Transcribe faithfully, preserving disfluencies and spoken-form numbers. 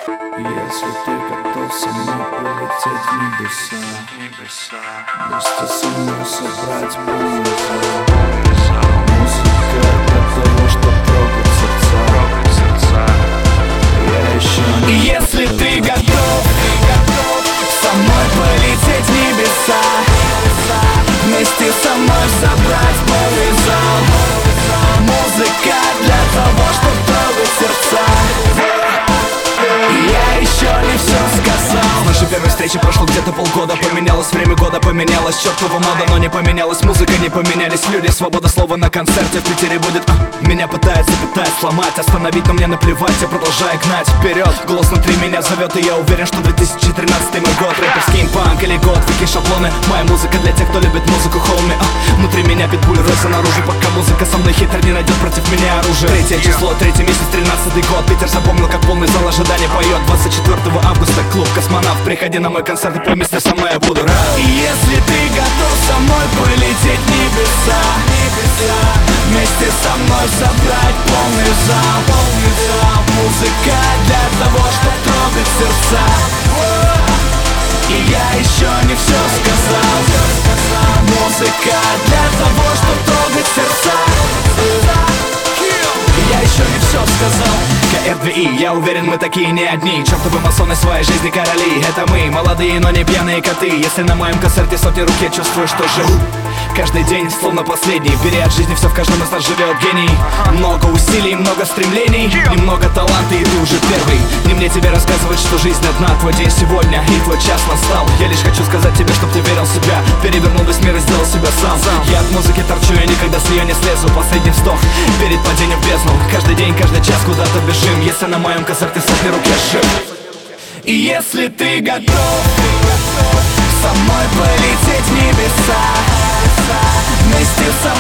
Если ты готов со мной полететь в небеса, вместе со мной собрать полный зал. Музыка для того, чтоб трогать сердца. Я еще не... Если ты готов со мной полететь в небеса, вместе со мной собрать полный зал. Музыка для того, чтоб трогать сердца. Я еще не все сказал. С нашей первой встречи прошло где-то полгода. Поменялось время года, поменялась чертова мода. Но не поменялась музыка, не поменялись люди. Свобода слова на концерте в Питере будет. а, Меня пытается, пытается сломать, остановить, но мне наплевать. Я продолжаю гнать вперед. Голос внутри меня зовет, и я уверен, что две тысячи тринадцатый мой год. Рэпер, скейнпанк или год, вики шаблоны. Моя музыка для тех, кто любит музыку, хоуми. а, Внутри меня питбуль рвется наружу, пока музыка со мной хитр не найдет против меня оружие. Третье число, третий месяц, тринадцатый год. Питер запомнил, как полный зал ожидания поет. Двадцать четвёртого августа клуб «Космонавт». Приходи на мой концерт и пой вместе со мной, я буду рад. Если ты готов со мной полететь в небеса, вместе со мной собрать полный зал. Музыка для того, чтоб трогать сердца. И я еще не все сказал. Музыка для того, чтоб трогать сердца. Я еще не все сказал. ка эр два и, я уверен, мы такие не одни. Чертовы масоны своей жизни короли. Это мы, молодые, но не пьяные коты. Если на моем концерте сотни рук, я чувствую, что живу каждый день, словно последний. Бери от жизни, все в каждом из нас живет гений. Много усилий, много стремлений, немного таланта, и ты уже первый. Не мне тебе рассказывать, что жизнь одна. Твой день сегодня, и твой час настал. Я лишь хочу сказать тебе, чтоб ты верил в себя. Перевернул весь мир и сделал себя сам. Я от музыки торчу, я никогда с нее не слезу. Последний вздох перед падением в бездну. Каждый день, каждый час куда-то бежим. Если на моем концерте сотни рук, я жив. И если ты готов со мной полететь в небеса, вместе со